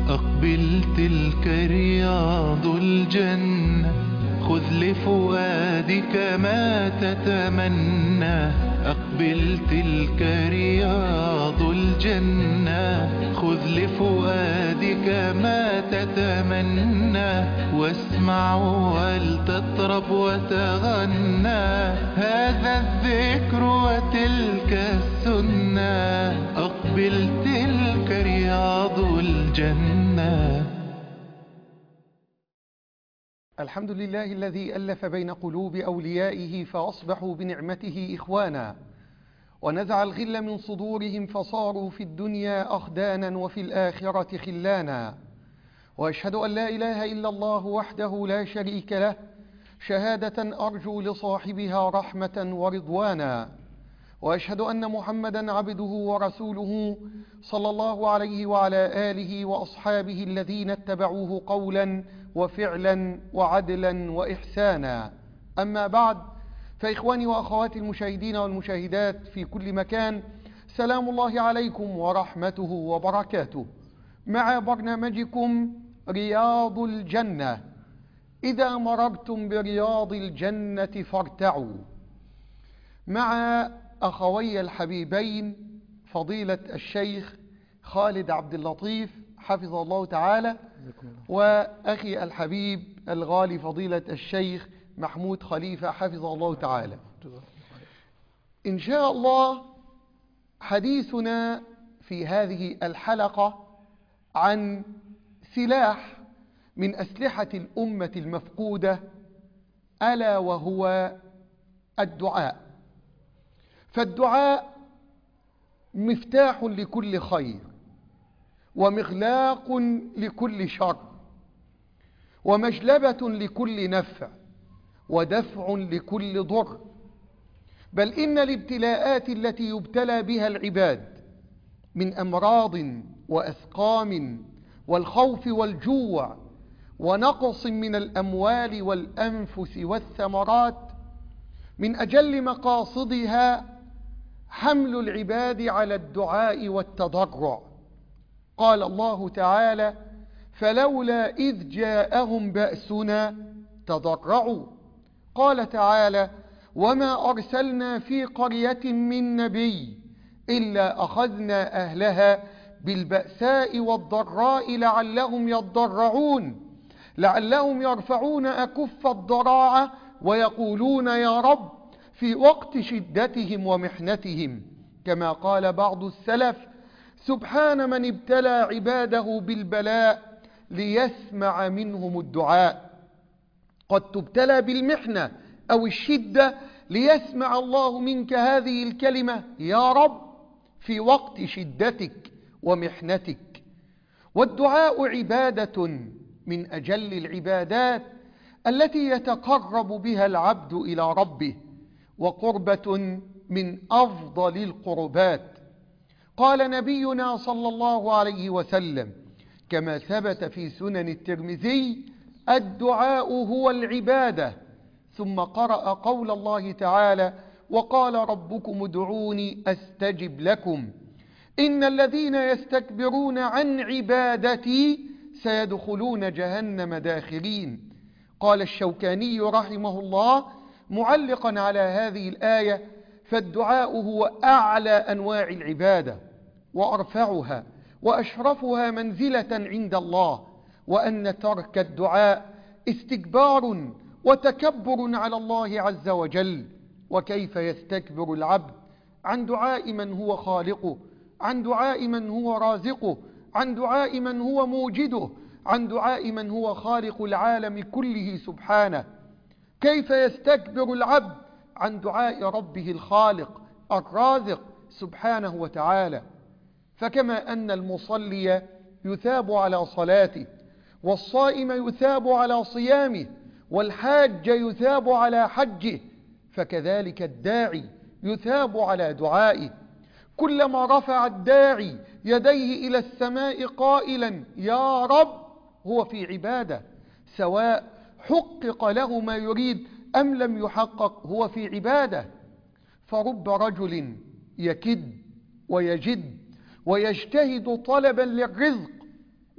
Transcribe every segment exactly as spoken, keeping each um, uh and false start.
أقبل تلك رياض الجنة، خذ لفؤادك ما تتمنى. أقبل تلك رياض الجنة، خذ لفؤادك ما تتمنى. واسمع ولتطرب وتغنى، هذا الذكر وتلك السنة. أقبل تلك رياض الجنة. الحمد لله الذي ألف بين قلوب أوليائه فأصبحوا بنعمته إخوانا، ونزع الغل من صدورهم فصاروا في الدنيا أخدانا وفي الآخرة خلانا. وأشهد أن لا إله إلا الله وحده لا شريك له، شهادة أرجو لصاحبها رحمة ورضوانا. وأشهد أن محمدا عبده ورسوله صلى الله عليه وعلى آله وأصحابه الذين اتبعوه قولا وفعلا وعدلا وإحسانا. أما بعد، فإخواني وأخواتي المشاهدين والمشاهدات في كل مكان، سلام الله عليكم ورحمته وبركاته، مع برنامجكم رياض الجنة. إذا مررتم برياض الجنة فارتعوا، مع أخوي الحبيبين فضيلة الشيخ خالد عبد اللطيف حفظه الله تعالى، وأخي الحبيب الغالي فضيلة الشيخ محمود خليفة حفظه الله تعالى. إن شاء الله حديثنا في هذه الحلقة عن سلاح من أسلحة الأمة المفقودة، ألا وهو الدعاء. فالدعاء مفتاح لكل خير، ومغلاق لكل شر، ومجلبة لكل نفع، ودفع لكل ضر. بل إن الابتلاءات التي يبتلى بها العباد من أمراض وأسقام والخوف والجوع ونقص من الأموال والأنفس والثمرات، من أجل مقاصدها حمل العباد على الدعاء والتضرع. قال الله تعالى: فلولا إذ جاءهم بأسنا تضرعوا. قال تعالى: وما أرسلنا في قرية من نبي إلا أخذنا أهلها بالبأساء والضراء لعلهم يضرعون، لعلهم يرفعون أكف الضراعة ويقولون يا رب في وقت شدتهم ومحنتهم. كما قال بعض السلف: سبحان من ابتلى عباده بالبلاء ليسمع منهم الدعاء. قد تبتلى بالمحنة أو الشدة ليسمع الله منك هذه الكلمة يا رب في وقت شدتك ومحنتك. والدعاء عبادة من أجل العبادات التي يتقرب بها العبد إلى ربه، وقربة من أفضل القربات. قال نبينا صلى الله عليه وسلم كما ثبت في سنن الترمذي: الدعاء هو العبادة. ثم قرأ قول الله تعالى: وقال ربكم ادعوني أستجب لكم، إن الذين يستكبرون عن عبادتي سيدخلون جهنم داخرين. قال الشوكاني رحمه الله معلقا على هذه الآية: فالدعاء هو أعلى أنواع العبادة وأرفعها وأشرفها منزلة عند الله، وأن ترك الدعاء استكبار وتكبر على الله عز وجل. وكيف يستكبر العبد عن دعاء من هو خالقه، عن دعاء من هو رازقه، عن دعاء من هو موجده، عن دعاء من هو خالق العالم كله سبحانه؟ كيف يستكبر العبد عن دعاء ربه الخالق الرازق سبحانه وتعالى؟ فكما أن المصلي يثاب على صلاته، والصائم يثاب على صيامه، والحاج يثاب على حجه، فكذلك الداعي يثاب على دعائه. كلما رفع الداعي يديه إلى السماء قائلا يا رب هو في عبادة، سواء حقق له ما يريد أم لم يحقق، هو في عبادة. فرب رجل يكد ويجد ويجتهد طلبا للرزق،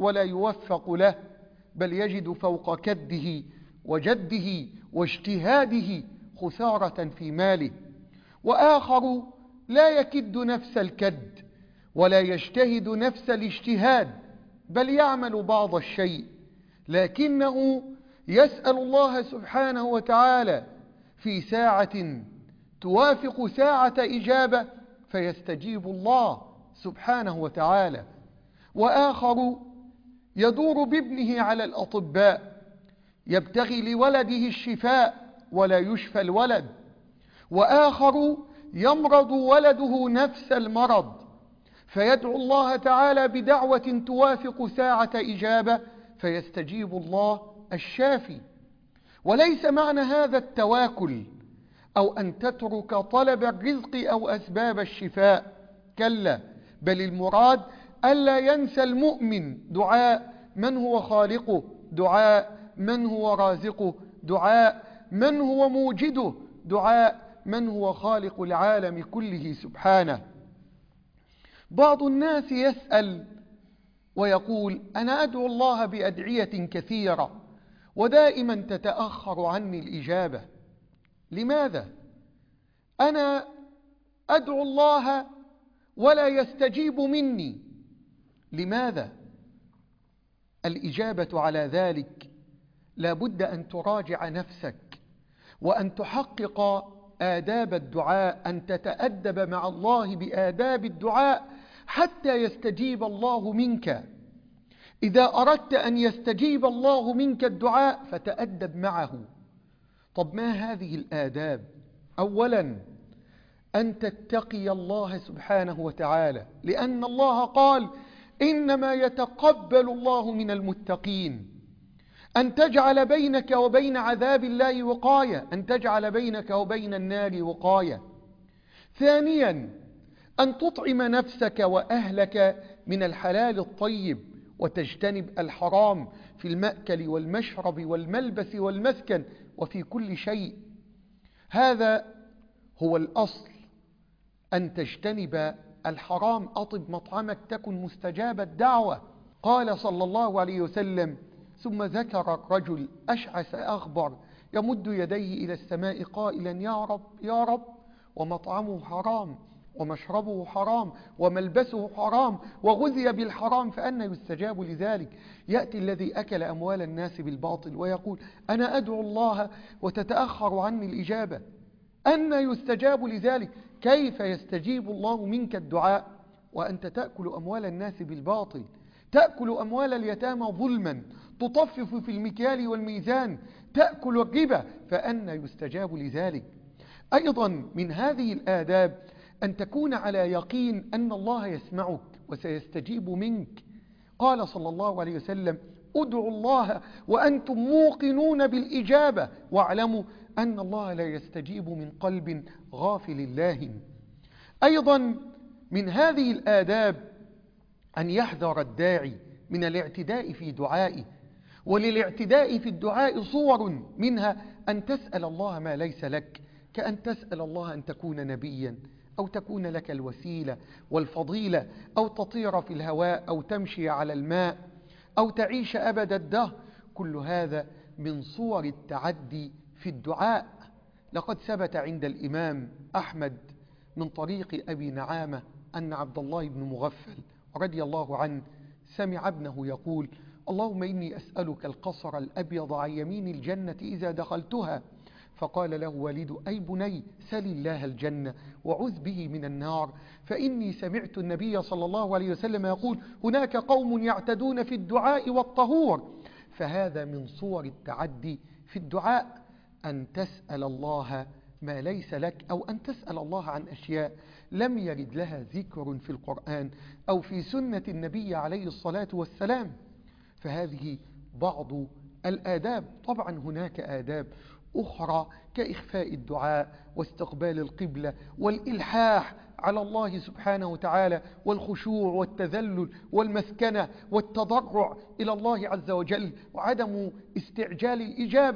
ولا يوفق له، بل يجد فوق كده وجده واجتهاده خسارة في ماله. وآخر لا يكد نفس الكد ولا يجتهد نفس الاجتهاد، بل يعمل بعض الشيء، لكنه يسأل الله سبحانه وتعالى في ساعة توافق ساعة إجابة فيستجيب الله سبحانه وتعالى. وآخر يدور بابنه على الأطباء يبتغي لولده الشفاء ولا يشفى الولد. وآخر يمرض ولده نفس المرض فيدعو الله تعالى بدعوة توافق ساعة إجابة فيستجيب الله الشافي. وليس معنى هذا التواكل أو أن تترك طلب الرزق أو أسباب الشفاء، كلا، بل المراد ألا ينسى المؤمن دعاء من هو خالقه، دعاء من هو رازقه، دعاء من هو موجده، دعاء من هو خالق العالم كله سبحانه. بعض الناس يسأل ويقول: أنا أدعو الله بأدعية كثيرة ودائما تتأخر عني الإجابة، لماذا؟ أنا أدعو الله ولا يستجيب مني، لماذا؟ الإجابة على ذلك لابد أن تراجع نفسك وأن تحقق آداب الدعاء، أن تتأدب مع الله بآداب الدعاء حتى يستجيب الله منك. إذا أردت أن يستجيب الله منك الدعاء فتأدب معه. طب ما هذه الآداب؟ أولا أن تتقي الله سبحانه وتعالى، لأن الله قال: إنما يتقبل الله من المتقين. أن تجعل بينك وبين عذاب الله وقاية، أن تجعل بينك وبين النار وقاية. ثانيا أن تطعم نفسك وأهلك من الحلال الطيب وتجتنب الحرام في المأكل والمشرب والملبس والمسكن وفي كل شيء. هذا هو الأصل، أن تجتنب الحرام. أطب مطعمك تكن مستجاب الدعوة. قال صلى الله عليه وسلم: ثم ذكر الرجل أشعث أغبر يمد يديه إلى السماء قائلا: يا رب يا رب، ومطعمه حرام ومشربه حرام وملبسه حرام وغذي بالحرام فأنى يستجاب لذلك. يأتي الذي أكل أموال الناس بالباطل ويقول: أنا أدعو الله وتتأخر عني الإجابة، أنى يستجاب لذلك؟ كيف يستجيب الله منك الدعاء وأنت تأكل أموال الناس بالباطل، تأكل أموال اليتامى ظلما، تطفف في المكيال والميزان، تأكل الربا، فأنى يستجاب لذلك؟ أيضا من هذه الآداب أن تكون على يقين أن الله يسمعك وسيستجيب منك. قال صلى الله عليه وسلم: ادعوا الله وأنتم موقنون بالإجابة واعلموا أن الله لا يستجيب من قلب غافل لاهٍ. أيضا من هذه الآداب أن يحذر الداعي من الاعتداء في دعائه. وللاعتداء في الدعاء صور، منها أن تسأل الله ما ليس لك، كأن تسأل الله أن تكون نبيا أو تكون لك الوسيلة والفضيلة أو تطير في الهواء أو تمشي على الماء أو تعيش أبد الدهر. كل هذا من صور التعدي في الدعاء. لقد ثبت عند الإمام أحمد من طريق أبي نعامة أن عبد الله بن مغفل رضي الله عنه سمع ابنه يقول: اللهم إني أسألك القصر الأبيض عن يمين الجنة إذا دخلتها. فقال له والده: أي بني، سل الله الجنة وعذ به من النار، فإني سمعت النبي صلى الله عليه وسلم يقول: هناك قوم يعتدون في الدعاء والطهور. فهذا من صور التعدي في الدعاء، أن تسأل الله ما ليس لك، أو أن تسأل الله عن أشياء لم يرد لها ذكر في القرآن أو في سنة النبي عليه الصلاة والسلام. فهذه بعض الآداب. طبعا هناك آداب أخرى كإخفاء الدعاء واستقبال القبلة والإلحاح على الله سبحانه وتعالى والخشوع والتذلل والمسكنة والتضرع إلى الله عز وجل وعدم استعجال الإجابة.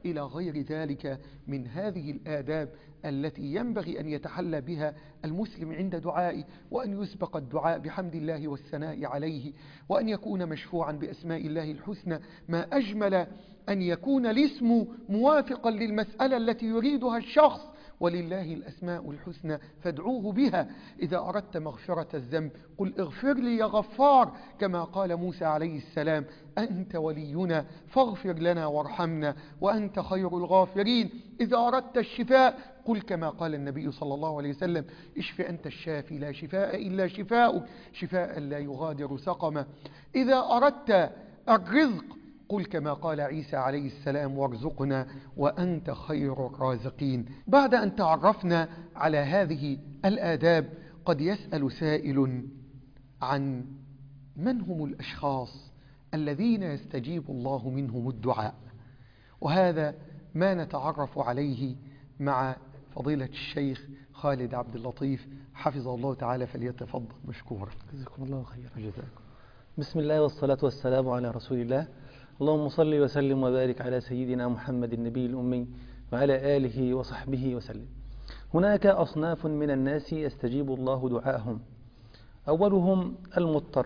إلى غير ذلك من هذه الآداب التي ينبغي أن يتحلى بها المسلم عند دعائه، وأن يسبق الدعاء بحمد الله والثناء عليه، وأن يكون مشفوعا بأسماء الله الحسنى. ما أجمل أن يكون الاسم موافقا للمسألة التي يريدها الشخص، ولله الأسماء الحسنى فادعوه بها. إذا أردت مغفرة الذنب قل اغفر لي يا غفار، كما قال موسى عليه السلام أنت ولينا فاغفر لنا وارحمنا وأنت خير الغافرين. إذا أردت الشفاء قل كما قال النبي صلى الله عليه وسلم اشف أنت الشافي لا شفاء إلا شفاؤك شفاء لا يغادر سقما. إذا أردت الرزق قل كما قال عيسى عليه السلام وارزقنا وأنت خير الرازقين. بعد أن تعرفنا على هذه الآداب قد يسأل سائل عن من هم الأشخاص الذين يستجيب الله منهم الدعاء، وهذا ما نتعرف عليه مع فضيلة الشيخ خالد عبد اللطيف حفظه الله تعالى، فليتفضل مشكورا. جزاكم الله خيرا. جزاكم. بسم الله والصلاة والسلام على رسول الله. اللهم صل وسلم وبارك على سيدنا محمد النبي الأمي وعلى آله وصحبه وسلم. هناك أصناف من الناس يستجيب الله دعاءهم. أولهم المضطر،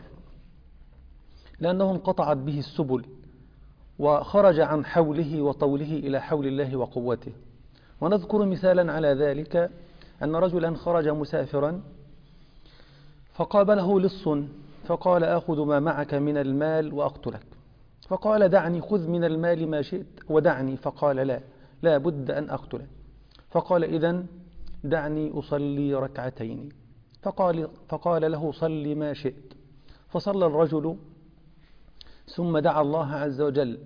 لأنه انقطعت به السبل وخرج عن حوله وطوله إلى حول الله وقوته. ونذكر مثالا على ذلك أن رجلا خرج مسافرا فقابله لص فقال آخذ ما معك من المال وأقتلك، فقال دعني خذ من المال ما شئت ودعني، فقال لا لا بد أن أقتلك، فقال إذن دعني أصلي ركعتين، فقال, فقال له صلي ما شئت، فصلى الرجل ثم دعا الله عز وجل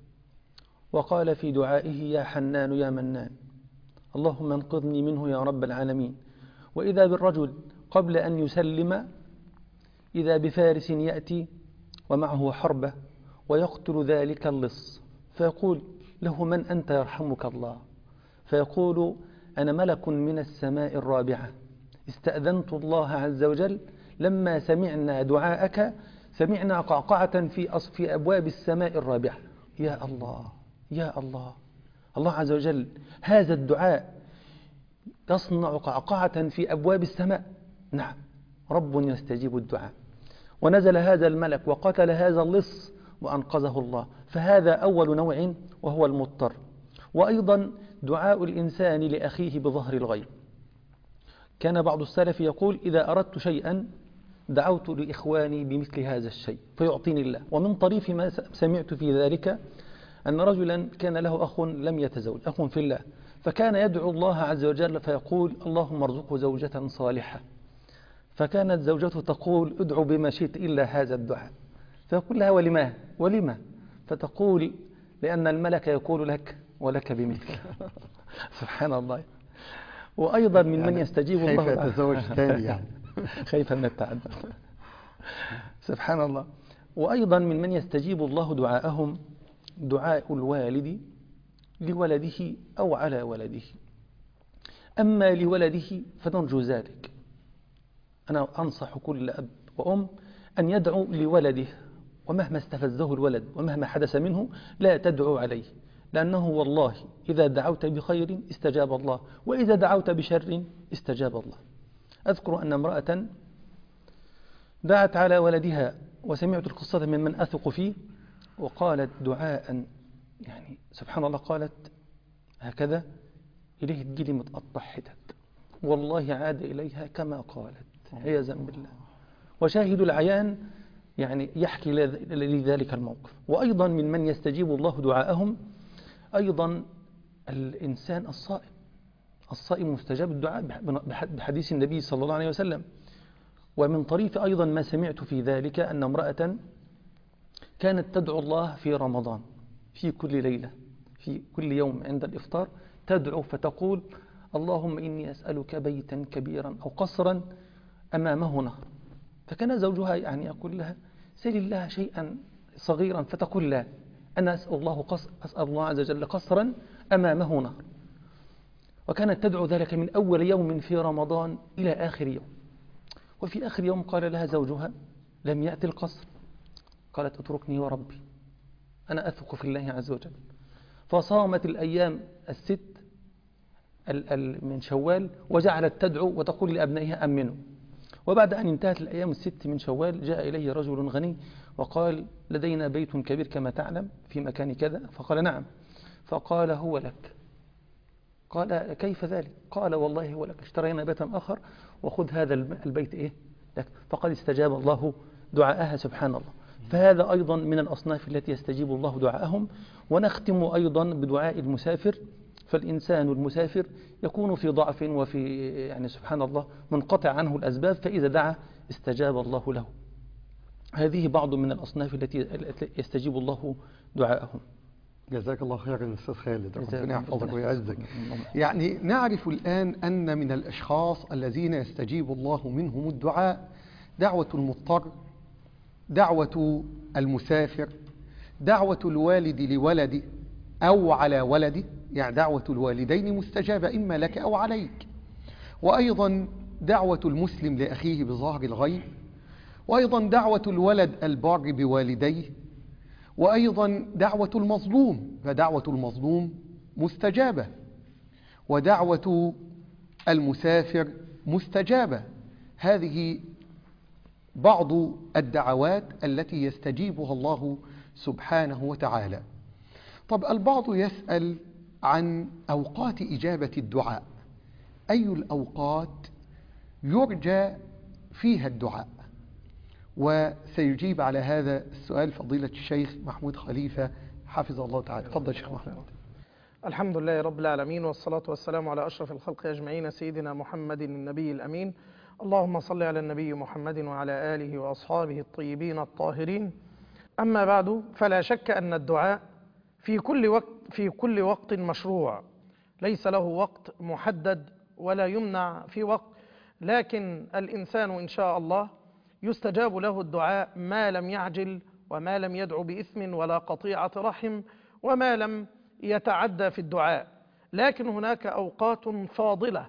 وقال في دعائه يا حنان يا منان اللهم انقذني منه يا رب العالمين. وإذا بالرجل قبل أن يسلم إذا بفارس يأتي ومعه حربة ويقتل ذلك اللص، فيقول له من أنت يرحمك الله؟ فيقول أنا ملك من السماء الرابعة استأذنت الله عز وجل لما سمعنا دعاءك سمعنا قعقعة في في أبواب السماء الرابعة. يا الله يا الله، الله عز وجل هذا الدعاء يصنع قعقعة في أبواب السماء. نعم، رب يستجيب الدعاء. ونزل هذا الملك وقتل هذا اللص وأنقذه الله. فهذا أول نوع وهو المضطر. وأيضا دعاء الإنسان لأخيه بظهر الغيب. كان بعض السلف يقول إذا أردت شيئا دعوت لإخواني بمثل هذا الشيء فيعطيني الله. ومن طريف ما سمعت في ذلك أن رجلا كان له أخ لم يتزوج، أخ في الله، فكان يدعو الله عز وجل فيقول اللهم ارزقه زوجة صالحة، فكانت زوجته تقول ادعو بما شئت إلا هذا الدعاء، فيقول لها ولما ولما فتقول لأن الملك يقول لك ولك بمثله. سبحان الله. وأيضا من من يستجيب الله خايف يتزوج ثاني يعني خايف من التعدد. سبحان الله. وأيضا من من يستجيب الله دعاءهم دعاء الوالد لولده أو على ولده. أما لولده فنرجو ذلك. أنا أنصح كل أب وأم أن يدعو لولده، ومهما استفزه الولد ومهما حدث منه لا تدعو عليه، لأنه والله إذا دعوت بخير استجاب الله، وإذا دعوت بشر استجاب الله. أذكر أن امرأة دعت على ولدها وسمعت القصة من من أثق فيه، وقالت دعاء يعني سبحان الله، قالت هكذا إليه تجيلي متقطع حتت، والله عاد إليها كما قالت عياذا بالله. وشاهد العيان يعني يحكي لذلك الموقف. وأيضا من من يستجيب الله دعاءهم أيضا الإنسان الصائم. الصائم مستجاب الدعاء بحديث النبي صلى الله عليه وسلم. ومن طريف أيضا ما سمعت في ذلك أن امرأة كانت تدعو الله في رمضان في كل ليلة في كل يوم عند الإفطار تدعو فتقول اللهم إني أسألك بيتا كبيرا أو قصرا أمامه نهر. فكان زوجها يعني يقول لها سل الله شيئا صغيرا، فتقول لا أنا أسأل الله, قصر أسأل الله عز وجل قصرا أمامه نهر. وكانت تدعو ذلك من أول يوم في رمضان إلى آخر يوم. وفي آخر يوم قال لها زوجها لم يأتي القصر، قالت اتركني وربي أنا أثق في الله عز وجل. فصامت الأيام الست من شوال وجعلت تدعو وتقول لأبنائها أمنوا. وبعد أن انتهت الأيام الست من شوال جاء إليه رجل غني وقال لدينا بيت كبير كما تعلم في مكان كذا. فقال نعم. فقال هو لك. قال كيف ذلك؟ قال والله هو لك، اشترينا بيتا آخر وخذ هذا البيت إيه لك. فقد استجاب الله دعاءها سبحان الله. فهذا أيضا من الأصناف التي يستجيب الله دعاءهم. ونختم أيضا بدعاء المسافر. فالإنسان المسافر يكون في ضعف وفي يعني سبحان الله منقطع عنه الأسباب، فإذا دعا استجاب الله له. هذه بعض من الأصناف التي يستجيب الله دعاءهم. جزاك الله خيرا أستاذ خالد، ربنا يحفظك ويعزك. يعني نعرف الآن أن من الأشخاص الذين يستجيب الله منهم الدعاء دعوة المضطر، دعوة المسافر، دعوة الوالد لولده أو على ولده، يعني دعوة الوالدين مستجابة إما لك أو عليك، وأيضا دعوة المسلم لأخيه بظهر الغيب، وأيضا دعوة الولد البار بوالديه، وأيضا دعوة المظلوم، فدعوة المظلوم مستجابة، ودعوة المسافر مستجابة. هذه بعض الدعوات التي يستجيبها الله سبحانه وتعالى. طب البعض يسأل عن أوقات إجابة الدعاء، أي الأوقات يرجى فيها الدعاء؟ وسيجيب على هذا السؤال فضيلة الشيخ محمود خليفة حفظه الله تعالى. تفضل شيخ محمود. الحمد لله رب العالمين، والصلاة والسلام على أشرف الخلق أجمعين سيدنا محمد النبي الأمين. اللهم صل على النبي محمد وعلى آله وأصحابه الطيبين الطاهرين. أما بعد، فلا شك أن الدعاء في كل وقت في كل وقت مشروع، ليس له وقت محدد ولا يمنع في وقت، لكن الإنسان إن شاء الله يستجاب له الدعاء ما لم يعجل، وما لم يدعو بإثم ولا قطيعة رحم، وما لم يتعدى في الدعاء. لكن هناك أوقات فاضلة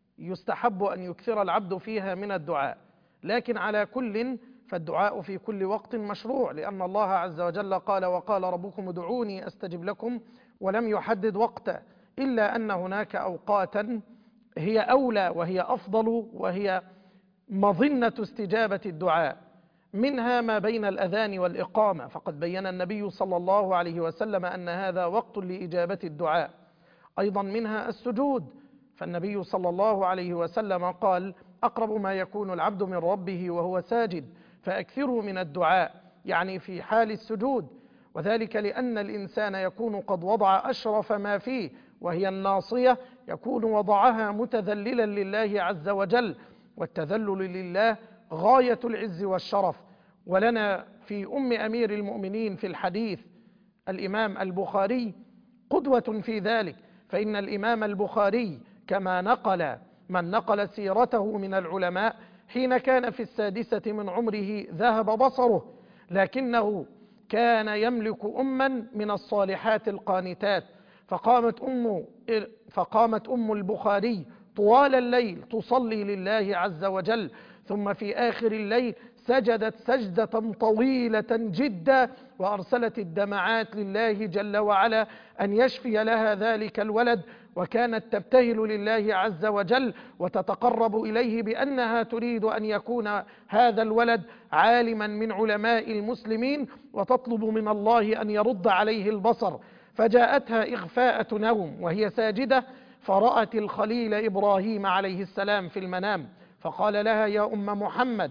يستحب أن يكثر العبد فيها من الدعاء، لكن على كل فالدعاء في كل وقت مشروع، لأن الله عز وجل قال وقال ربكم ادعوني أستجب لكم، ولم يحدد وقتا، إلا أن هناك أوقاتا هي أولى وهي أفضل وهي مظنة استجابة الدعاء، منها ما بين الأذان والإقامة، فقد بين النبي صلى الله عليه وسلم أن هذا وقت لإجابة الدعاء. أيضا منها السجود، فالنبي صلى الله عليه وسلم قال أقرب ما يكون العبد من ربه وهو ساجد فأكثروا من الدعاء، يعني في حال السجود، وذلك لأن الإنسان يكون قد وضع أشرف ما فيه وهي الناصية، يكون وضعها متذللا لله عز وجل، والتذلل لله غاية العز والشرف. ولنا في أم أمير المؤمنين في الحديث الإمام البخاري قدوة في ذلك، فإن الإمام البخاري كما نقل من نقل سيرته من العلماء حين كان في السادسة من عمره ذهب بصره، لكنه كان يملك أما من الصالحات القانتات، فقامت أم, فقامت أم البخاري طوال الليل تصلي لله عز وجل، ثم في آخر الليل سجدت سجدة طويلة جدا وأرسلت الدمعات لله جل وعلا أن يشفي لها ذلك الولد، وكانت تبتهل لله عز وجل وتتقرب إليه بأنها تريد أن يكون هذا الولد عالما من علماء المسلمين، وتطلب من الله أن يرد عليه البصر. فجاءتها إغفاءة نوم وهي ساجدة، فرأت الخليل إبراهيم عليه السلام في المنام، فقال لها يا أم محمد،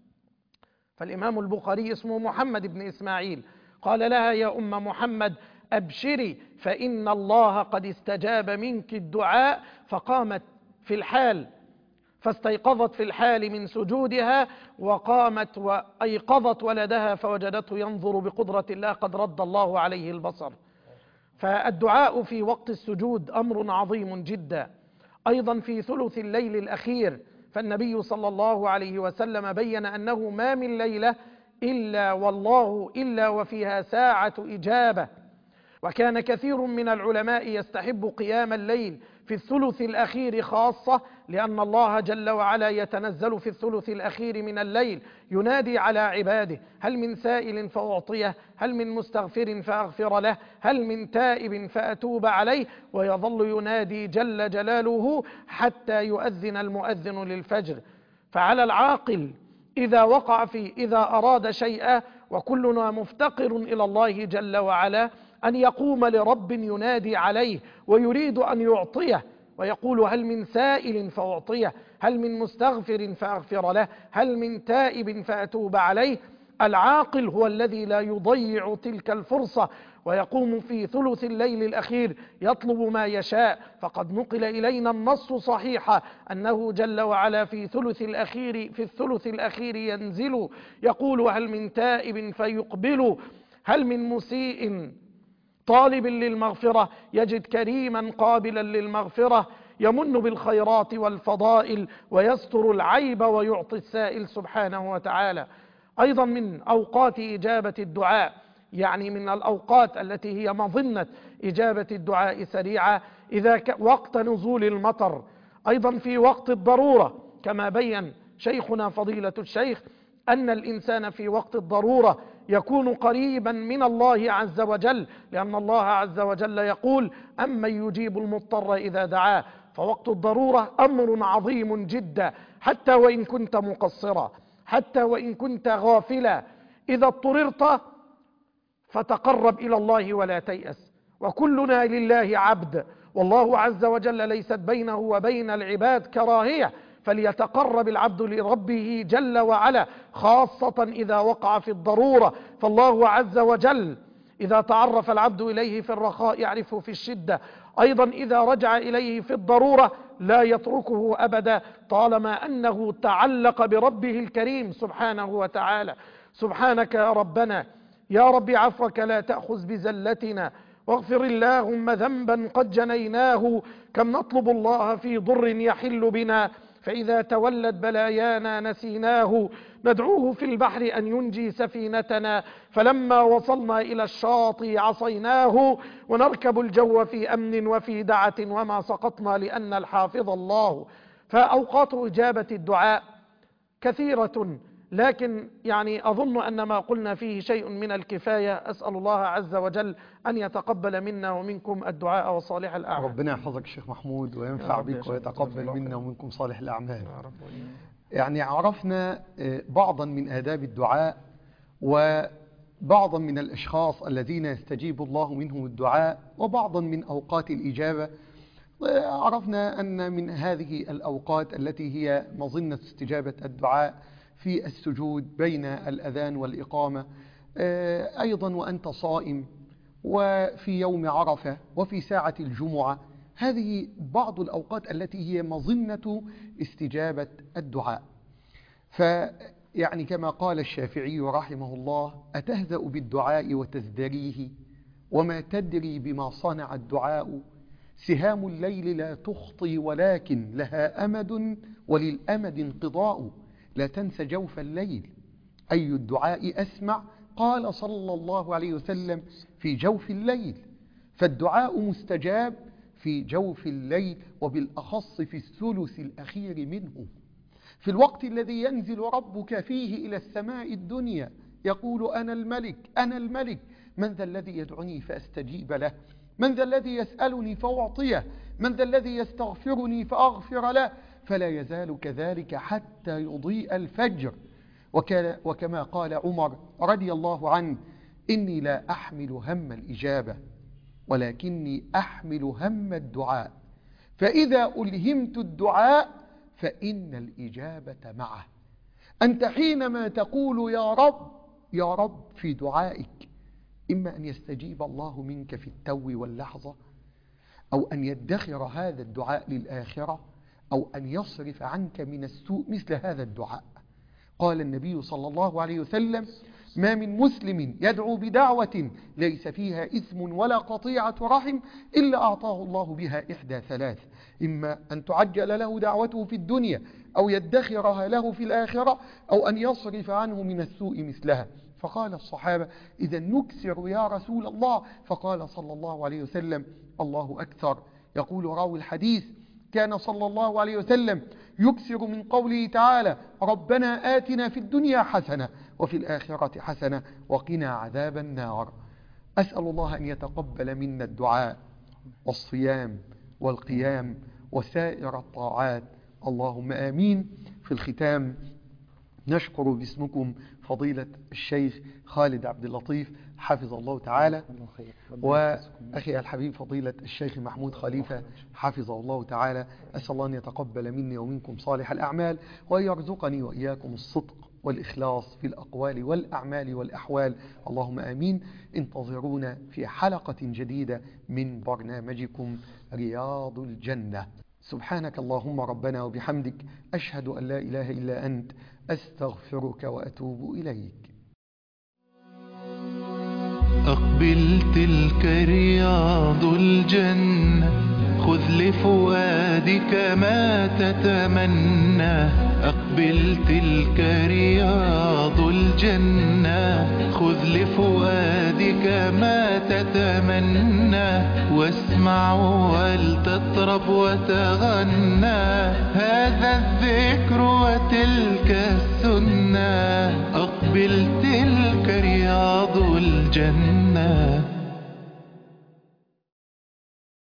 فالإمام البخاري اسمه محمد بن إسماعيل، قال لها يا أم محمد أبشري فإن الله قد استجاب منك الدعاء. فقامت في الحال فاستيقظت في الحال من سجودها، وقامت وأيقظت ولدها فوجدته ينظر بقدرة الله قد رد الله عليه البصر. فالدعاء في وقت السجود أمر عظيم جدا. أيضا في ثلث الليل الأخير، فالنبي صلى الله عليه وسلم بين أنه ما من ليلة إلا والله إلا وفيها ساعة إجابة، وكان كثير من العلماء يستحب قيام الليل في الثلث الأخير خاصة، لأن الله جل وعلا يتنزل في الثلث الأخير من الليل ينادي على عباده: هل من سائل فأعطيه، هل من مستغفر فأغفر له، هل من تائب فأتوب عليه، ويظل ينادي جل جلاله حتى يؤذن المؤذن للفجر. فعلى العاقل إذا وقع في إذا أراد شيئا، وكلنا مفتقر إلى الله جل وعلا، أن يقوم لرب ينادي عليه ويريد أن يعطيه، ويقول: هل من سائل فأعطيه، هل من مستغفر فأغفر له، هل من تائب فأتوب عليه. العاقل هو الذي لا يضيع تلك الفرصة، ويقوم في ثلث الليل الأخير يطلب ما يشاء. فقد نقل إلينا النص صحيحا أنه جل وعلا في ثلث الأخير في الثلث الأخير ينزل يقول: هل من تائب فيقبل، هل من مسيء طالب للمغفرة يجد كريما قابلا للمغفرة، يمن بالخيرات والفضائل ويستر العيب ويعطي السائل سبحانه وتعالى. أيضا من أوقات إجابة الدعاء، يعني من الأوقات التي هي مظنة إجابة الدعاء سريعة، إذا وقت نزول المطر، أيضا في وقت الضرورة، كما بين شيخنا فضيلة الشيخ أن الإنسان في وقت الضرورة يكون قريبا من الله عز وجل، لأن الله عز وجل يقول: أمن يجيب المضطر إذا دعاه. فوقت الضرورة أمر عظيم جدا، حتى وإن كنت مقصرا، حتى وإن كنت غافلا، إذا اضطررت فتقرب إلى الله ولا تيأس. وكلنا لله عبد، والله عز وجل ليست بينه وبين العباد كراهية، فليتقرب العبد لربه جل وعلا، خاصة إذا وقع في الضرورة. فالله عز وجل إذا تعرف العبد إليه في الرخاء يعرفه في الشدة، أيضا إذا رجع إليه في الضرورة لا يتركه أبدا، طالما أنه تعلق بربه الكريم سبحانه وتعالى. سبحانك يا ربنا، يا رب عفوك لا تأخذ بزلتنا، واغفر اللهم ذنبا قد جنيناه، كم نطلب الله في ضر يحل بنا، فإذا تولت بلايانا نسيناه، ندعوه في البحر أن ينجي سفينتنا، فلما وصلنا إلى الشاطئ عصيناه، ونركب الجو في أمن وفي دعة وما سقطنا لأن الحافظ الله. فأوقات إجابة الدعاء كثيرة، لكن يعني أظن أن ما قلنا فيه شيء من الكفاية. أسأل الله عز وجل أن يتقبل منا ومنكم الدعاء وصالح الأعمال. ربنا يحفظك الشيخ محمود وينفع بك ويتقبل منا ومنكم صالح الأعمال. يعني عرفنا بعضا من آداب الدعاء وبعضا من الأشخاص الذين يستجيب الله منهم الدعاء وبعضا من أوقات الإجابة. عرفنا أن من هذه الأوقات التي هي مظنة استجابة الدعاء في السجود بين الأذان والإقامة، أيضا وأنت صائم، وفي يوم عرفة، وفي ساعة الجمعة. هذه بعض الأوقات التي هي مظنة استجابة الدعاء. فيعني كما قال الشافعي رحمه الله: أتهزأ بالدعاء وتزدريه، وما تدري بما صنع الدعاء، سهام الليل لا تخطي ولكن لها أمد، وللأمد انقضاء، لا تنس جوف الليل، أي الدعاء أسمع؟ قال صلى الله عليه وسلم: في جوف الليل. فالدعاء مستجاب في جوف الليل، وبالأخص في الثلث الأخير منه، في الوقت الذي ينزل ربك فيه إلى السماء الدنيا يقول: أنا الملك أنا الملك، من ذا الذي يدعني فأستجيب له، من ذا الذي يسألني فأعطيه، من ذا الذي يستغفرني فأغفر له، فلا يزال كذلك حتى يضيء الفجر. وكما قال عمر رضي الله عنه: إني لا أحمل هم الإجابة ولكني أحمل هم الدعاء، فإذا ألهمت الدعاء فإن الإجابة معه. أنت حينما تقول يا رب يا رب في دعائك، إما أن يستجيب الله منك في التو واللحظة، أو أن يدخر هذا الدعاء للآخرة، أو أن يصرف عنك من السوء مثل هذا الدعاء. قال النبي صلى الله عليه وسلم: ما من مسلم يدعو بدعوة ليس فيها إثم ولا قطيعة رحم إلا أعطاه الله بها إحدى ثلاث: إما أن تعجل له دعوته في الدنيا، أو يدخرها له في الآخرة، أو أن يصرف عنه من السوء مثلها. فقال الصحابة: إذا نكسر يا رسول الله؟ فقال صلى الله عليه وسلم: الله أكثر يقول راوي الحديث: كان صلى الله عليه وسلم يكثر من قوله تعالى: ربنا آتنا في الدنيا حسنة وفي الآخرة حسنة وقنا عذاب النار. أسأل الله أن يتقبل منا الدعاء والصيام والقيام وسائر الطاعات، اللهم آمين. في الختام نشكر باسمكم فضيلة الشيخ خالد عبد اللطيف حفظ الله تعالى، وأخي الحبيب فضيلة الشيخ محمود خليفة حفظه الله تعالى. أسأل الله أن يتقبل مني ومنكم صالح الأعمال، وأن يرزقني وإياكم الصدق والإخلاص في الأقوال والأعمال والأحوال، اللهم آمين. انتظرونا في حلقة جديدة من برنامجكم رياض الجنة. سبحانك اللهم ربنا وبحمدك، أشهد أن لا إله إلا أنت، أستغفرك وأتوب إليك. أقبل تلك رياض الجنة، خذ لفؤادك ما تتمنى. أقبل تلك رياض الجنة، خذ لفؤادك ما تتمنى. واسمع ولتطرب وتغنى، هذا الذكر وتلك السنة. أقبل تلك رياض الجنة.